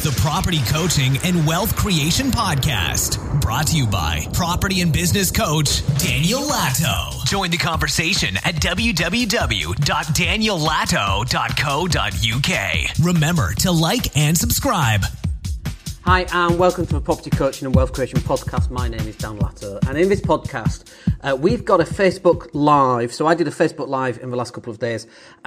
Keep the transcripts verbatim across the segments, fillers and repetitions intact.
the Property Coaching and Wealth Creation Podcast. Brought to you by property and business coach Daniel Latto. Join the conversation at w w w dot daniel latto dot co dot u k. Remember to like and subscribe. Hi and welcome to the Property Coaching and Wealth Creation Podcast. My name is Dan Latto, and in this podcast uh, we've got a Facebook Live. So I did a Facebook Live in the last couple of days,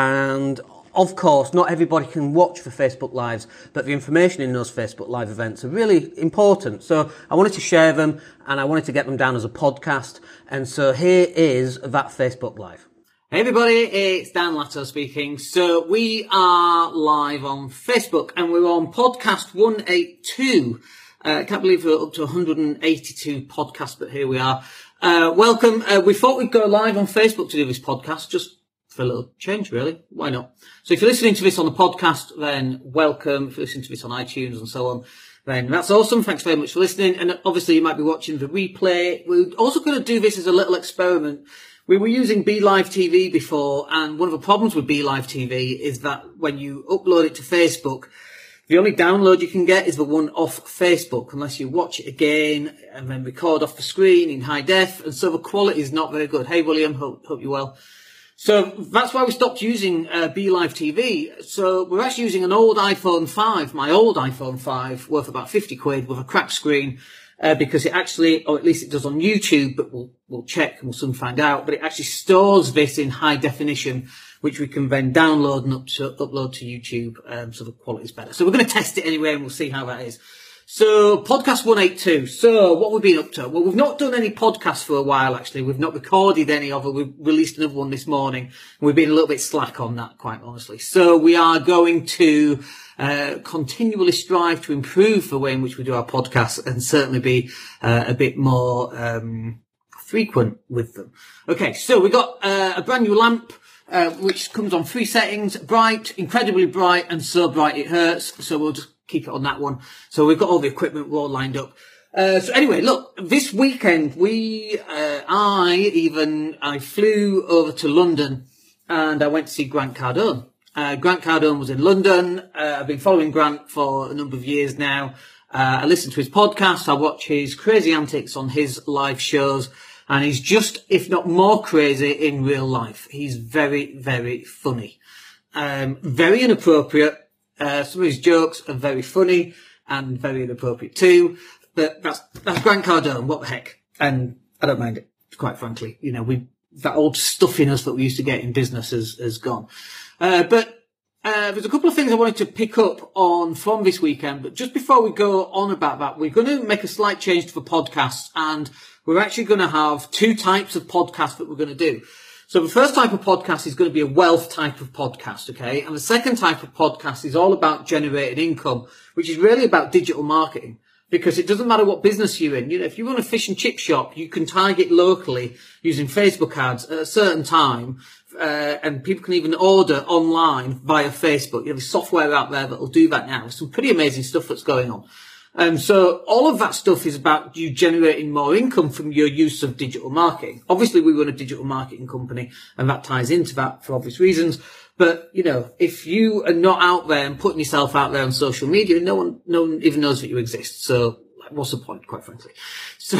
and of course not everybody can watch the Facebook Lives, but the information in those Facebook Live events are really important. So I wanted to share them and I wanted to get them down as a podcast, and so here is that Facebook Live. Hey everybody, it's Dan Latto speaking. So we are live on Facebook and we're on podcast one eighty-two. I uh, can't believe we're up to one hundred eighty-two podcasts, but here we are. Uh, welcome. Uh, we thought we'd go live on Facebook to do this podcast, just for a little change really. Why not? So if you're listening to this on the podcast, then welcome. If you're listening to this on iTunes and so on, then that's awesome. Thanks very much for listening. And obviously you might be watching the replay. We're also going to do this as a little experiment. We were using BeLive T V before, and one of the problems with BeLive T V is that when you upload it to Facebook, the only download you can get is the one off Facebook, unless you watch it again and then record off the screen in high def, and so the quality is not very good. Hey William, hope, hope you're well. So that's why we stopped using uh, BeLive T V. So we're actually using an old iPhone five, my old iPhone five, worth about fifty quid with a cracked screen. Uh, because it actually, or at least it does on YouTube, but we'll, we'll check and we'll soon find out, but it actually stores this in high definition, which we can then download and up to, upload to YouTube, um, so the quality is better. So we're going to test it anyway and we'll see how that is. So, podcast one eighty-two. So, what we've been up to? Well, we've not done any podcasts for a while, actually. We've not recorded any of it. We've released another one this morning, and we've been a little bit slack on that, quite honestly. So, we are going to uh continually strive to improve the way in which we do our podcasts and certainly be uh, a bit more um frequent with them. Okay, so we got uh, a brand new lamp, uh, which comes on three settings: bright, incredibly bright, and so bright it hurts. So we'll just keep it on that one. So we've got all the equipment all lined up. Uh, so anyway, look, this weekend we, uh, I even, I flew over to London and I went to see Grant Cardone. Uh, Grant Cardone was in London. Uh, I've been following Grant for a number of years now. Uh, I listen to his podcast. I watch his crazy antics on his live shows, and he's just, if not more crazy in real life. He's very, very funny. Um, very inappropriate. Uh, some of his jokes are very funny and very inappropriate too, but that's, that's Grant Cardone. What the heck? And I don't mind it, quite frankly. You know, we, that old stuffiness that we used to get in business has, has gone. Uh, but, uh, there's a couple of things I wanted to pick up on from this weekend, but just before we go on about that, we're going to make a slight change to the podcast, and we're actually going to have two types of podcasts that we're going to do. So the first type of podcast is going to be a wealth type of podcast, okay? And the second type of podcast is all about generating income, which is really about digital marketing. Because it doesn't matter what business you're in. You know, if you run a fish and chip shop, you can target locally using Facebook ads at a certain time, uh, and people can even order online via Facebook. You have software out there that will do that now. Some pretty amazing stuff that's going on. Um, so all of that stuff is about you generating more income from your use of digital marketing. Obviously, we run a digital marketing company, and that ties into that for obvious reasons. But, you know, if you are not out there and putting yourself out there on social media, no one, no one even knows that you exist. So what's the point, quite frankly? So,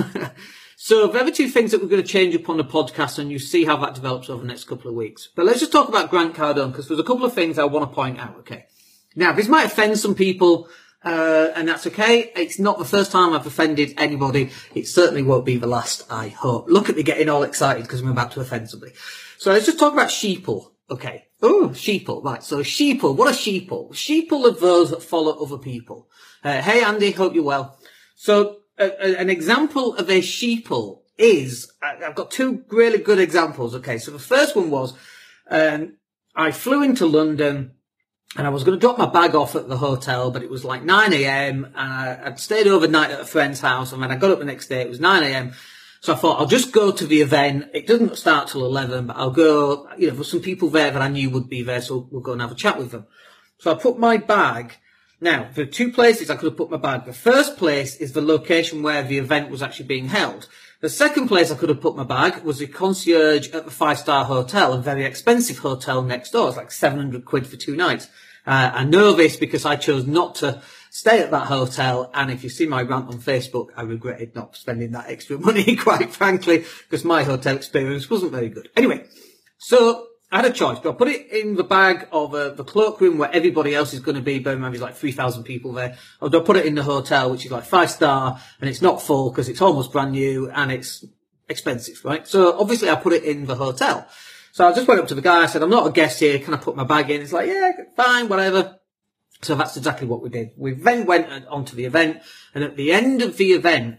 so there are two things that we're going to change up on the podcast, and you see how that develops over the next couple of weeks. But let's just talk about Grant Cardone, because there's a couple of things I want to point out, okay? Now, this might offend some people. Uh, and that's okay. It's not the first time I've offended anybody. It certainly won't be the last, I hope. Look at me getting all excited because I'm about to offend somebody. So let's just talk about sheeple. Okay. Oh, sheeple. Right. So sheeple. What are sheeple? Sheeple are those that follow other people. Uh, hey Andy, hope you're well. So uh, an example of a sheeple is, I've got two really good examples. Okay. So the first one was, um, I flew into London, and I was going to drop my bag off at the hotel, but it was like nine a.m. and I, I'd stayed overnight at a friend's house, and when I got up the next day, it was nine a.m. So I thought, I'll just go to the event. It doesn't start till eleven, but I'll go, you know, there's some people there that I knew would be there, so we'll go and have a chat with them. So I put my bag. Now, there are two places I could have put my bag. The first place is the location where the event was actually being held. The second place I could have put my bag was the concierge at the five-star hotel, a very expensive hotel next door. It's like seven hundred quid for two nights. Uh, I know this because I chose not to stay at that hotel. And if you see my rant on Facebook, I regretted not spending that extra money, quite frankly, because my hotel experience wasn't very good. Anyway, so I had a choice. Do I put it in the bag of uh, the cloakroom where everybody else is going to be? Bear in mind, there's like three thousand people there. Or do I put it in the hotel, which is like five star, and it's not full because it's almost brand new and it's expensive, right? So obviously I put it in the hotel. So I just went up to the guy. I said, I'm not a guest here. Can I put my bag in? He's like, yeah, fine, whatever. So that's exactly what we did. We then went on to the event, and at the end of the event,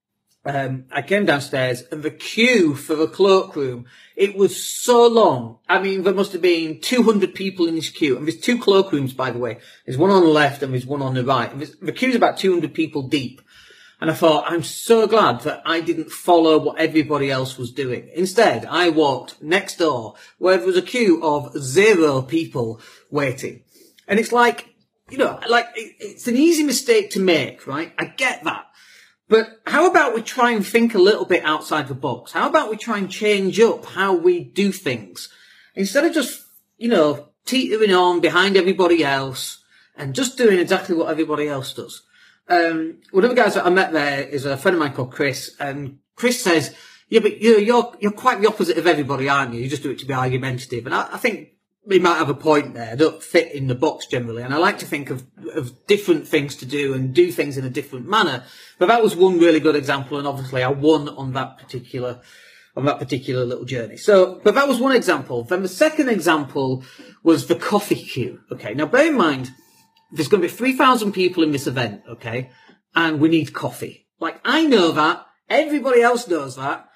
Um, I came downstairs, and the queue for the cloakroom, it was so long. I mean, there must have been two hundred people in this queue. And there's two cloakrooms, by the way. There's one on the left and there's one on the right. And the queue's about two hundred people deep. And I thought, I'm so glad that I didn't follow what everybody else was doing. Instead, I walked next door where there was a queue of zero people waiting. And it's like, you know, like, it's an easy mistake to make, right? I get that. But how about we try and think a little bit outside the box? How about we try and change up how we do things? Instead of just, you know, teetering on behind everybody else and just doing exactly what everybody else does. Um, one of the guys that I met there is a friend of mine called Chris, and Chris says, yeah, but you're, you're, you're quite the opposite of everybody, aren't you? You just do it to be argumentative. And I, I think he might have a point there. I don't fit in the box generally. And I like to think of, of different things to do and do things in a different manner. But that was one really good example. And obviously I won on that particular, on that particular little journey. So, but that was one example. Then the second example was the coffee queue. Okay. Now bear in mind, there's going to be three thousand people in this event. Okay. And we need coffee. Like I know that. Everybody else knows that.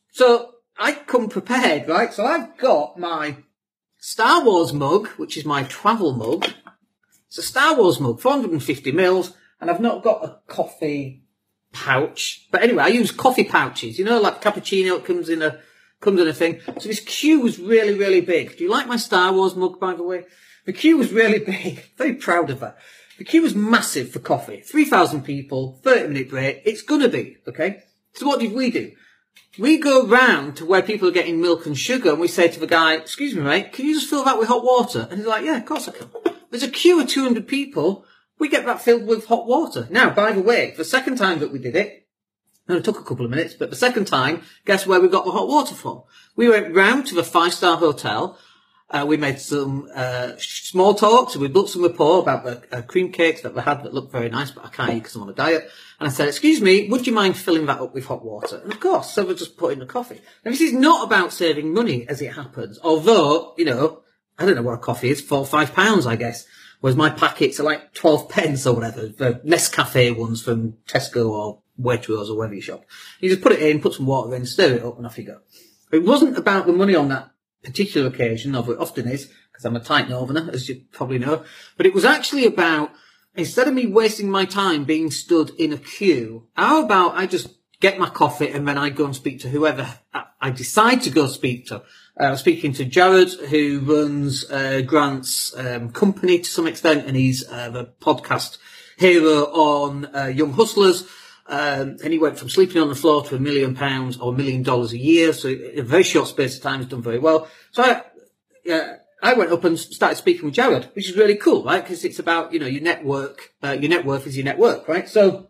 So I come prepared, right? So I've got my Star Wars mug, which is my travel mug. It's a Star Wars mug, four hundred fifty mils, and I've not got a coffee pouch. But anyway, I use coffee pouches. You know, like cappuccino, it comes in a, comes in a thing. So this queue was really, really big. Do you like my Star Wars mug, by the way? The queue was really big. Very proud of that. The queue was massive for coffee. three thousand people, thirty minute break. It's gonna be, okay? So what did we do? We go round to where people are getting milk and sugar, and we say to the guy, excuse me, mate, can you just fill that with hot water? And he's like, yeah, of course I can. There's a queue of two hundred people. We get that filled with hot water. Now, by the way, the second time that we did it, and it took a couple of minutes, but the second time, guess where we got the hot water from? We went round to the five-star hotel. Uh, we made some uh small talk, so we built some rapport about the uh, cream cakes that they had that looked very nice, but I can't eat because I'm on a diet. And I said, excuse me, would you mind filling that up with hot water? And of course, so we just put in the coffee. Now, this is not about saving money, as it happens. Although, you know, I don't know what a coffee is, four or five pounds, I guess. Whereas my packets are like twelve pence or whatever, the Nescafe ones from Tesco or Waitrose or wherever you shop. You just put it in, put some water in, stir it up, and off you go. It wasn't about the money on that particular occasion, although it often is, because I'm a tight northerner, as you probably know. But it was actually about, instead of me wasting my time being stood in a queue, how about I just get my coffee and then I go and speak to whoever I decide to go speak to. Uh, I was speaking to Jared, who runs uh, Grant's um, company to some extent, and he's uh, the podcast hero on uh, Young Hustlers. Um, and he went from sleeping on the floor to a million pounds or a million dollars a year. So in a very short space of time, he's done very well. So I, uh, I went up and started speaking with Jared, which is really cool, right? Because it's about, you know, your network, uh, your net worth is your network, right? So,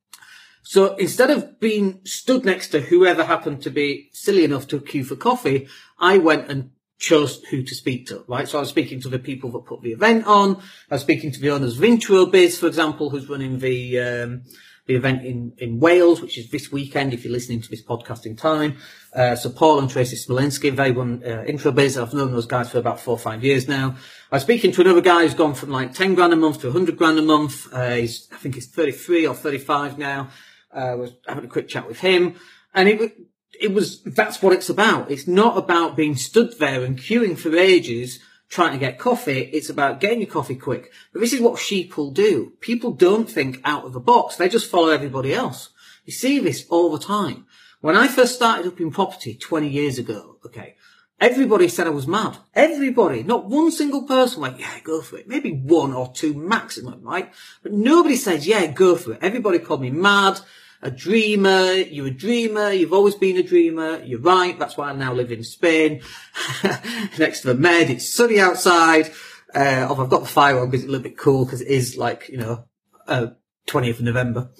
so instead of being stood next to whoever happened to be silly enough to queue for coffee, I went and chose who to speak to, right? So I was speaking to the people that put the event on. I was speaking to the owners of Introbiz, for example, who's running the, um, the event in, in Wales, which is this weekend, if you're listening to this podcast in time. Uh, so Paul and Tracy Smolenski, they run uh, Introbiz. I've known those guys for about four or five years now. I was speaking to another guy who's gone from like ten grand a month to one hundred grand a month. Uh, he's, I think he's thirty-three or thirty-five now. Uh, I was having a quick chat with him. And it, it was, that's what it's about. It's not about being stood there and queuing for ages trying to get coffee. It's about getting your coffee quick. But this is what sheeple do. People don't think out of the box. They just follow everybody else. You see this all the time. When I first started up in property twenty years ago, okay, everybody said I was mad. Everybody, not one single person went, yeah, go for it. Maybe one or two maximum, right? But nobody said, yeah, go for it. Everybody called me mad, a dreamer. You're a dreamer. You've always been a dreamer. You're right. That's why I now live in Spain, next to the Med. It's sunny outside. Uh, I've got the fire on because it's a little bit cool because it is like, you know, uh, twentieth of November.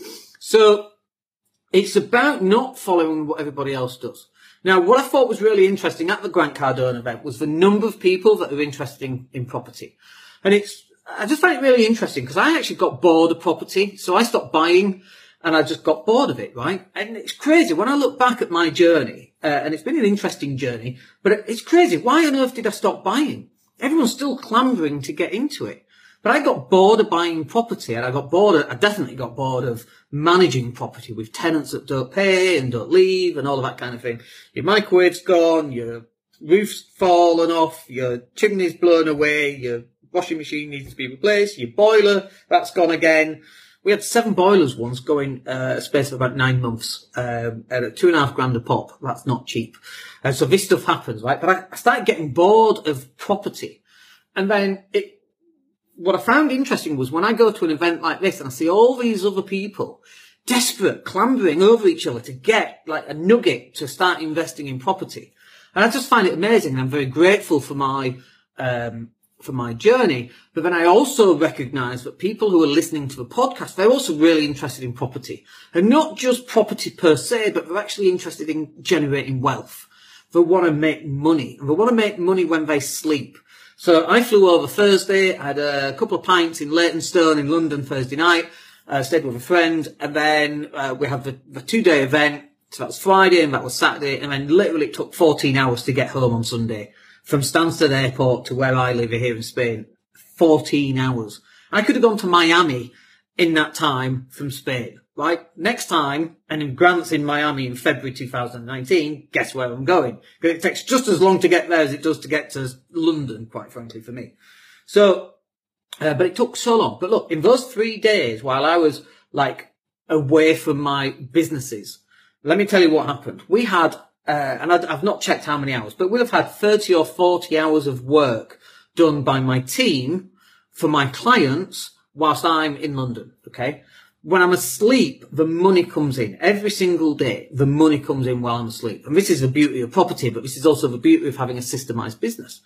So it's about not following what everybody else does. Now, what I thought was really interesting at the Grant Cardone event was the number of people that are interested in, in property. And it's, I just find it really interesting because I actually got bored of property. So I stopped buying and I just got bored of it, right? And it's crazy. When I look back at my journey, uh, and it's been an interesting journey, but it's crazy. Why on earth did I stop buying? Everyone's still clambering to get into it. But I got bored of buying property, and I got bored of, I definitely got bored of managing property with tenants that don't pay and don't leave and all of that kind of thing. Your microwave's gone, your roof's fallen off, your chimney's blown away, your washing machine needs to be replaced, your boiler, that's gone again. We had seven boilers once going uh, a space of about nine months um, at two and a half grand a pop. That's not cheap. And so this stuff happens, right? But I, I started getting bored of property. And then it, what I found interesting was when I go to an event like this and I see all these other people desperate, clambering over each other to get like a nugget to start investing in property. And I just find it amazing. And I'm very grateful for my, um, for my journey. But then I also recognize that people who are listening to the podcast, they're also really interested in property, and not just property per se, but they're actually interested in generating wealth. They want to make money, and they want to make money when they sleep. So I flew over Thursday, I had a couple of pints in Leytonstone in London Thursday night, uh, stayed with a friend, and then uh, we had the, the two-day event. So that was Friday and that was Saturday, and then literally it took fourteen hours to get home on Sunday. From Stansted Airport to where I live here in Spain, fourteen hours. I could have gone to Miami in that time from Spain, right? Next time, and in Grant's in Miami in February two thousand nineteen, guess where I'm going? Because it takes just as long to get there as it does to get to London, quite frankly, for me. So, uh, but it took so long. But look, in those three days, while I was like away from my businesses, let me tell you what happened. We had Uh, and I've not checked how many hours, but we'll have had thirty or forty hours of work done by my team for my clients whilst I'm in London, okay? When I'm asleep, the money comes in. Every single day, the money comes in while I'm asleep. And this is the beauty of property, but this is also the beauty of having a systemized business.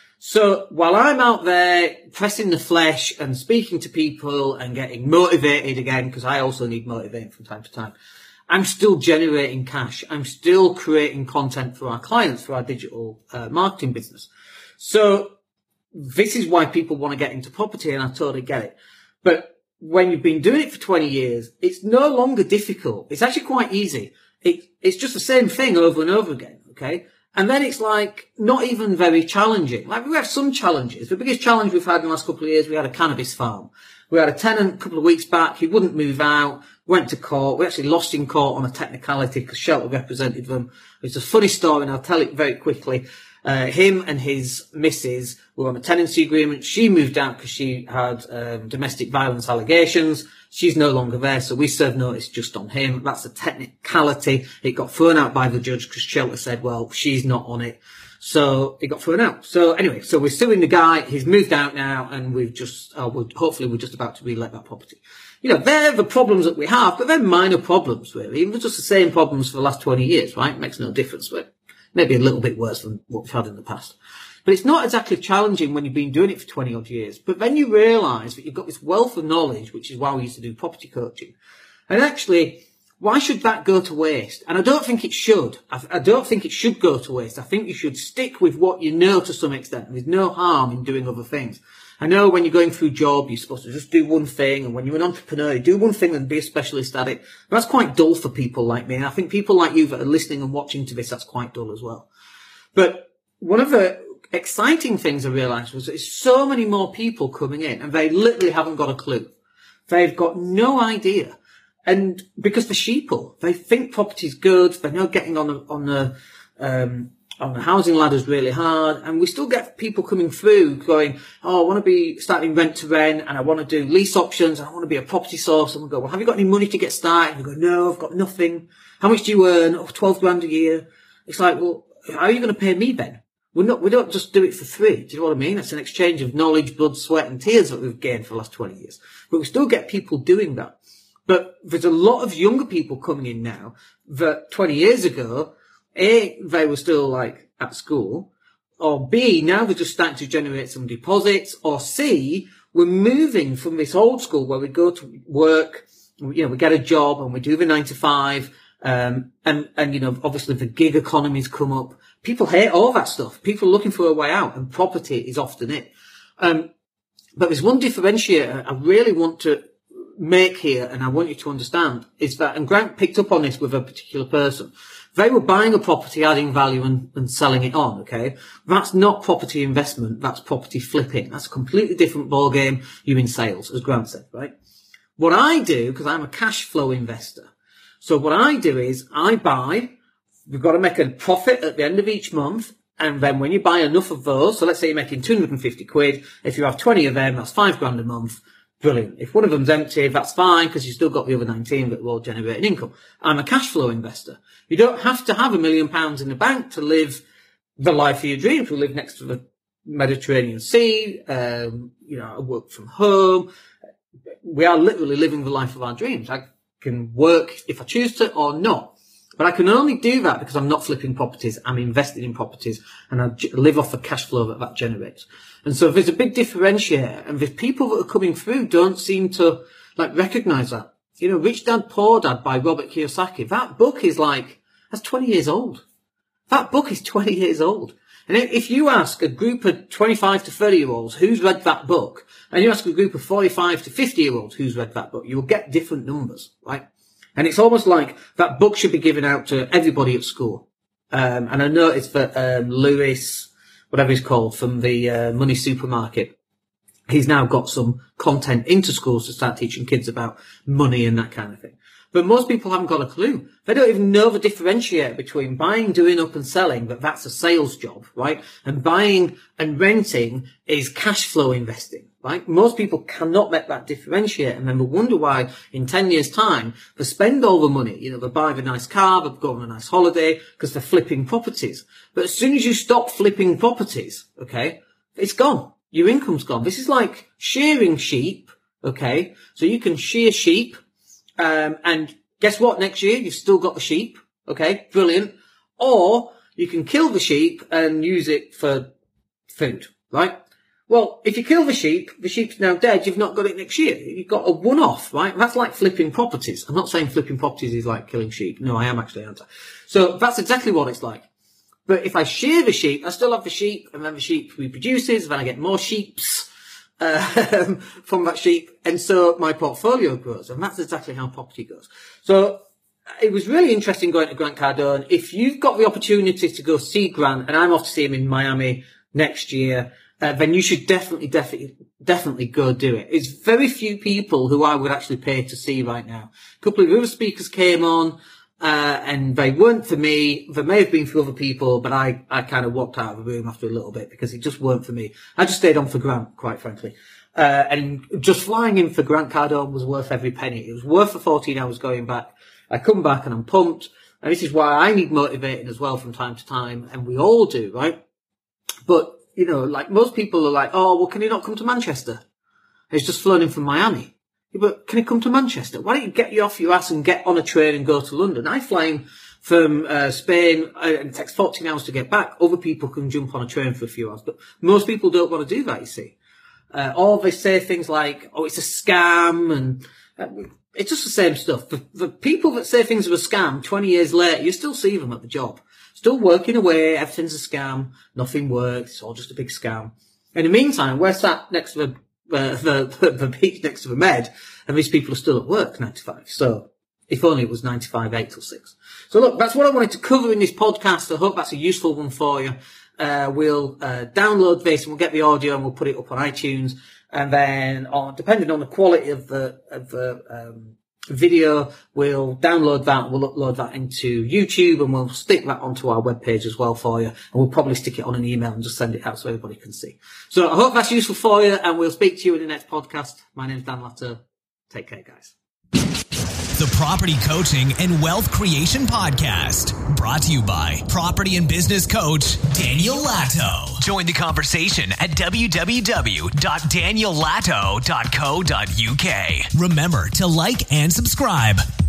So while I'm out there pressing the flesh and speaking to people and getting motivated again, because I also need motivating from time to time, I'm still generating cash. I'm still creating content for our clients, for our digital uh, marketing business. So this is why people want to get into property, and I totally get it. But when you've been doing it for twenty years, it's no longer difficult. It's actually quite easy. It, it's just the same thing over and over again, okay? And then it's like not even very challenging. Like we have some challenges. The biggest challenge we've had in the last couple of years, we had a cannabis farm. We had a tenant a couple of weeks back. He wouldn't move out. Went to court. We actually lost in court on a technicality because Shelter represented them. It's a funny story, and I'll tell it very quickly. Uh, him and his missus were on a tenancy agreement. She moved out because she had um, domestic violence allegations. She's no longer there, so we served notice just on him. That's a technicality. It got thrown out by the judge because Shelter said, well, she's not on it. So it got thrown out. So anyway, so we're suing the guy. He's moved out now, and we've just, uh, we're, hopefully we're just about to re-let that property. You know, they're the problems that we have, but they're minor problems, really. Even just the same problems for the last twenty years, right? It makes no difference, but maybe a little bit worse than what we've had in the past. But it's not exactly challenging when you've been doing it for twenty odd years. But then you realise that you've got this wealth of knowledge, which is why we used to do property coaching. And actually, why should that go to waste? And I don't think it should. I, I don't think it should go to waste. I think you should stick with what you know to some extent. There's no harm in doing other things. I know when you're going through job, you're supposed to just do one thing. And when you're an entrepreneur, you do one thing and be a specialist at it. But that's quite dull for people like me. And I think people like you that are listening and watching to this, that's quite dull as well. But one of the exciting things I realised was there's so many more people coming in, and they literally haven't got a clue. They've got no idea. And because they're sheeple, they think property's good. They're not getting on the, on the, um, on the housing ladders really hard. And we still get people coming through going, oh, I want to be starting rent to rent, and I want to do lease options, and I want to be a property source. And we go, well, have you got any money to get started? And we go, no, I've got nothing. How much do you earn? Oh, twelve grand a year. It's like, well, how are you going to pay me then? We're not, we don't just do it for free. Do you know what I mean? It's an exchange of knowledge, blood, sweat and tears that we've gained for the last twenty years. But we still get people doing that. But there's a lot of younger people coming in now that twenty years ago, A, they were still like at school, or B, now they're just starting to generate some deposits, or C, We're moving from this old school where we go to work, you know, we get a job and we do the nine to five, um, and, and, you know, obviously the gig economy's come up. People hate all that stuff. People are looking for a way out, and property is often it. Um, but there's one differentiator I really want to make here, and I want you to understand, is that, and Grant picked up on this with a particular person. They were buying a property, adding value and, and selling it on, okay? That's not property investment, that's property flipping. That's a completely different ballgame. You're in sales, as Grant said, right? What I do, because I'm a cash flow investor, so what I do is I buy, we've got to make a profit at the end of each month, and then when you buy enough of those, so let's say you're making two hundred fifty quid, if you have twenty of them, that's five grand a month. Brilliant. If one of them's empty, that's fine, because you've still got the other nineteen that will generate an income. I'm a cash flow investor. You don't have to have a million pounds in the bank to live the life of your dreams. We live next to the Mediterranean Sea. Um, you know, I work from home. We are literally living the life of our dreams. I can work if I choose to or not. But I can only do that because I'm not flipping properties. I'm invested in properties, and I live off the cash flow that that generates. And so there's a big differentiator, and the people that are coming through don't seem to like recognize that. You know, Rich Dad Poor Dad by Robert Kiyosaki, that book is like, that's twenty years old. That book is twenty years old. And if you ask a group of twenty-five to thirty year olds who's read that book, and you ask a group of forty-five to fifty year olds who's read that book, you will get different numbers, right? And it's almost like that book should be given out to everybody at school. Um, and I noticed that, um, Lewis, whatever he's called, from the, uh, Money Supermarket, he's now got some content into schools to start teaching kids about money and that kind of thing. But most people haven't got a clue. They don't even know the differentiator between buying, doing up and selling, that that's a sales job, right? And buying and renting is cash flow investing, right? Most people cannot make that differentiate, and then they wonder why in ten years time they spend all the money. You know, they buy the nice car, they go on a nice holiday because they're flipping properties. But as soon as you stop flipping properties, okay, it's gone. Your income's gone. This is like shearing sheep, okay? So you can shear sheep. Um, and guess what? Next year, you've still got the sheep. Okay. Brilliant. Or you can kill the sheep and use it for food, right? Well, if you kill the sheep, the sheep's now dead. You've not got it next year. You've got a one-off, right? That's like flipping properties. I'm not saying flipping properties is like killing sheep. No, I am actually anti. So that's exactly what it's like. But if I shear the sheep, I still have the sheep, and then the sheep reproduces, then I get more sheeps. Um, from that sheep, and so my portfolio grows, and that's exactly how property goes. So it was really interesting going to Grant Cardone. If you've got the opportunity to go see Grant, and I'm off to see him in Miami next year, uh, then you should definitely, definitely, definitely go do it. It's very few people who I would actually pay to see right now. A couple of other speakers came on, Uh, and they weren't for me. They may have been for other people, but I, I kind of walked out of the room after a little bit because it just weren't for me. I just stayed on for Grant, quite frankly. Uh, and just flying in for Grant Cardone was worth every penny. It was worth the fourteen hours going back. I come back and I'm pumped. And this is why I need motivating as well from time to time. And we all do, right? But, you know, like most people are like, oh, well, can you not come to Manchester? He's just flown in from Miami. But can you come to Manchester? Why don't you get you off your ass and get on a train and go to London? I fly in from uh, Spain uh, and it takes fourteen hours to get back. Other people can jump on a train for a few hours, but most people don't want to do that, you see. Uh, or they say things like, oh, it's a scam, and uh, it's just the same stuff. The, the people that say things are a scam twenty years later, you still see them at the job. Still working away, everything's a scam, nothing works, it's all just a big scam. In the meantime, we're sat next to the Uh, the, the, the beach next to the Med, and these people are still at work nine to five. So, if only it was nine to five, eight till six. So look, that's what I wanted to cover in this podcast. I hope that's a useful one for you. Uh, we'll, uh, download this and we'll get the audio and we'll put it up on iTunes. And then on, depending on the quality of the, of the, um, video, we'll download that, we'll upload that into YouTube, and we'll stick that onto our webpage as well for you, and we'll probably stick it on an email and just send it out so everybody can see. So I hope that's useful for you, and we'll speak to you in the next podcast. My name's Dan Latto. Take care, guys. The Property Coaching and Wealth Creation Podcast, brought to you by property and business coach Daniel Latto. Join the conversation at w w w dot daniel latto dot co dot u k. Remember to like and subscribe.